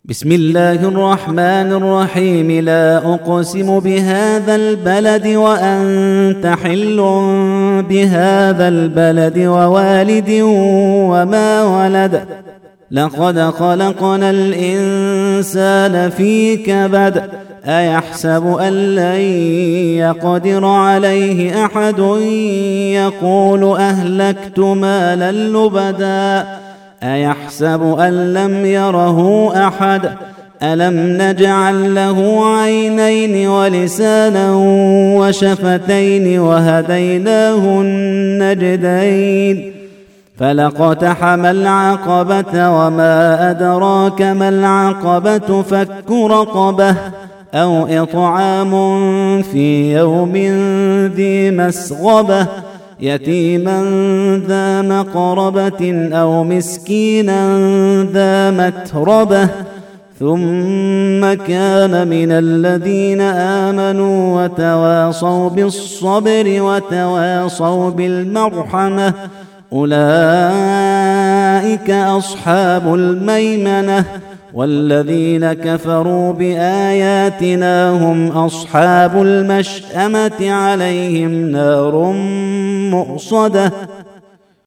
بسم الله الرحمن الرحيم. لا أقسم بهذا البلد وأنت حل بهذا البلد ووالد وما ولد. لقد خلقنا الإنسان في كبد. أيحسب أن لن يقدر عليه أحد. يقول أهلكت مالا لبدا. أيحسب أن لم يره أحد. ألم نجعل له عينين ولسانا وشفتين وهديناه النجدين. فلاقتحم العقبة وما أدراك ما العقبة. فك رقبة أو إطعام في يوم ذي مسغبة. يتيما ذا مقربة أو مسكينا ذا متربة. ثم كان من الذين آمنوا وتواصوا بالصبر وتواصوا بالمرحمة. أولئك أصحاب الميمنة. والذين كفروا بآياتنا هم أصحاب المشأمة. عليهم نار مؤصدة.